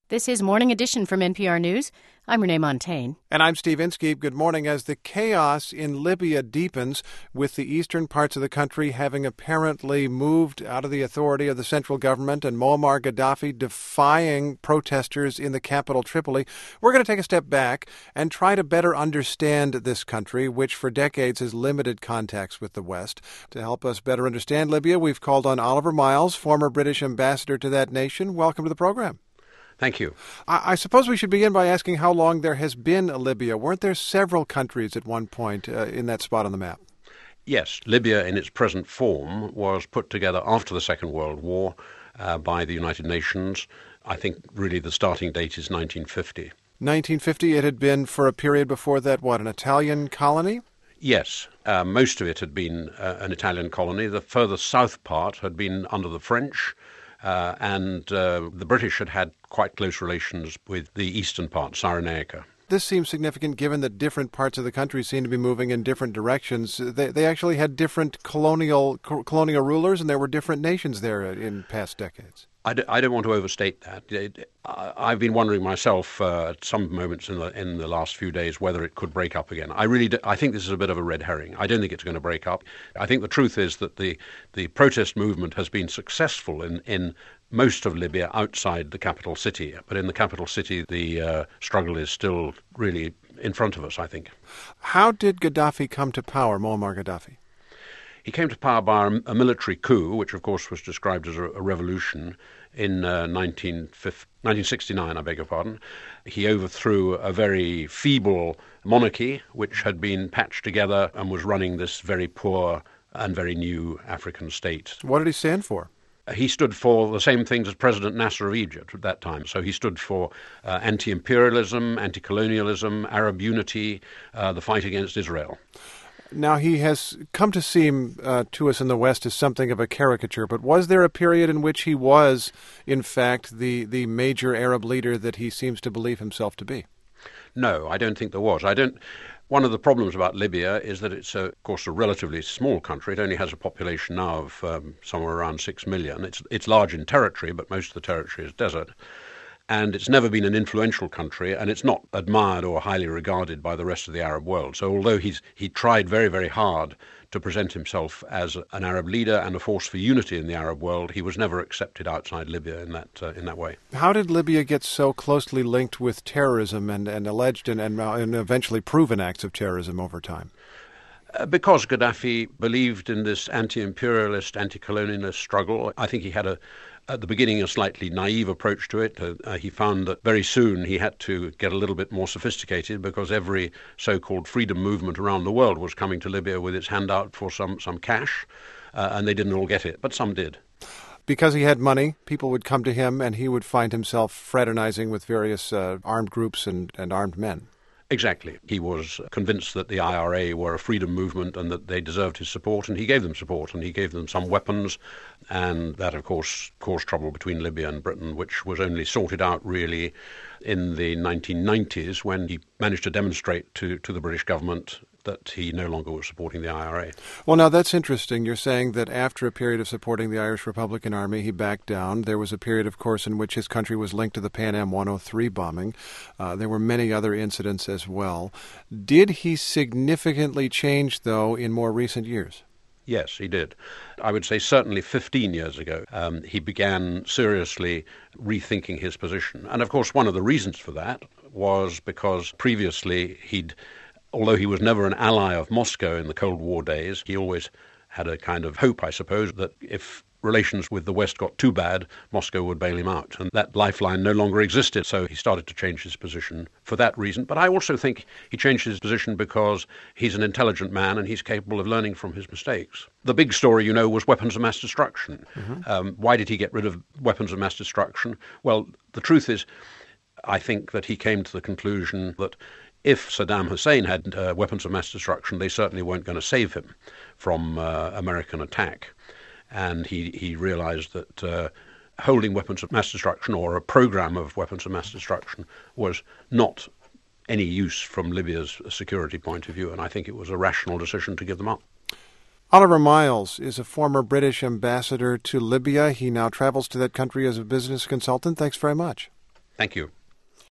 This is Morning Edition from NPR News. I'm Renee Montaigne. And I'm Steve Inskeep. Good morning. As the chaos in Libya deepens, with the eastern parts of the country having apparently moved out of the authority of the central government and Muammar Gaddafi defying protesters in the capital Tripoli, we're going to take a step back and try to better understand this country, which for decades has limited contacts with the West. To help us better understand Libya, we've called on Oliver Miles, former British ambassador to that nation. Welcome to the program. Thank you. I suppose we should begin by asking how long there has been a Libya. Weren't there several countries at one point in that spot on the map? Yes, Libya in its present form was put together after the Second World War by the United Nations. I think really the starting date is 1950. 1950, it had been for a period before that, an Italian colony? Yes, most of it had been an Italian colony. The further south part had been under the French. And the British had quite close relations with the eastern part, Cyrenaica. This seems significant given that different parts of the country seem to be moving in different directions. They actually had different colonial rulers, and there were different nations there in past decades. I don't want to overstate that. I've been wondering myself at some moments in the last few days whether it could break up again. I think this is a bit of a red herring. I don't think it's going to break up. I think the truth is that the protest movement has been successful in most of Libya outside the capital city. But in the capital city, the struggle is still really in front of us, I think. How did Gaddafi come to power, Muammar Gaddafi? He came to power by a military coup, which of course was described as a revolution, in 1969, I beg your pardon. He overthrew a very feeble monarchy, which had been patched together and was running this very poor and very new African state. What did he stand for? He stood for the same things as President Nasser of Egypt at that time. So he stood for anti-imperialism, anti-colonialism, Arab unity, the fight against Israel. Now, he has come to seem to us in the West as something of a caricature, but was there a period in which he was, in fact, the major Arab leader that he seems to believe himself to be? No, I don't think there was. One of the problems about Libya is that it's, of course, a relatively small country. It only has a population now of somewhere around 6 million. It's large in territory, but most of the territory is desert. And it's never been an influential country, and it's not admired or highly regarded by the rest of the Arab world. So although he tried very, very hard to present himself as an Arab leader and a force for unity in the Arab world, he was never accepted outside Libya in that way. How did Libya get so closely linked with terrorism and alleged and eventually proven acts of terrorism over time? Because Gaddafi believed in this anti-imperialist, anti-colonialist struggle. I think he had at the beginning, a slightly naive approach to it. He found that very soon he had to get a little bit more sophisticated because every so-called freedom movement around the world was coming to Libya with its hand out for some cash, and they didn't all get it, but some did. Because he had money, people would come to him and he would find himself fraternizing with various armed groups and armed men. Exactly. He was convinced that the IRA were a freedom movement and that they deserved his support, and he gave them support, and he gave them some weapons, and that, of course, caused trouble between Libya and Britain, which was only sorted out, really, in the 1990s when he managed to demonstrate to the British government that he no longer was supporting the IRA. Well, now that's interesting. You're saying that after a period of supporting the Irish Republican Army, he backed down. There was a period, of course, in which his country was linked to the Pan Am 103 bombing. There were many other incidents as well. Did he significantly change, though, in more recent years? Yes, he did. I would say certainly 15 years ago, he began seriously rethinking his position. And, of course, one of the reasons for that was because previously although he was never an ally of Moscow in the Cold War days, he always had a kind of hope, I suppose, that if relations with the West got too bad, Moscow would bail him out. And that lifeline no longer existed, so he started to change his position for that reason. But I also think he changed his position because he's an intelligent man and he's capable of learning from his mistakes. The big story, was weapons of mass destruction. Mm-hmm. Why did he get rid of weapons of mass destruction? Well, the truth is, I think that he came to the conclusion that if Saddam Hussein had weapons of mass destruction, they certainly weren't going to save him from American attack. And he realized that holding weapons of mass destruction or a program of weapons of mass destruction was not any use from Libya's security point of view, and I think it was a rational decision to give them up. Oliver Miles is a former British ambassador to Libya. He now travels to that country as a business consultant. Thanks very much. Thank you.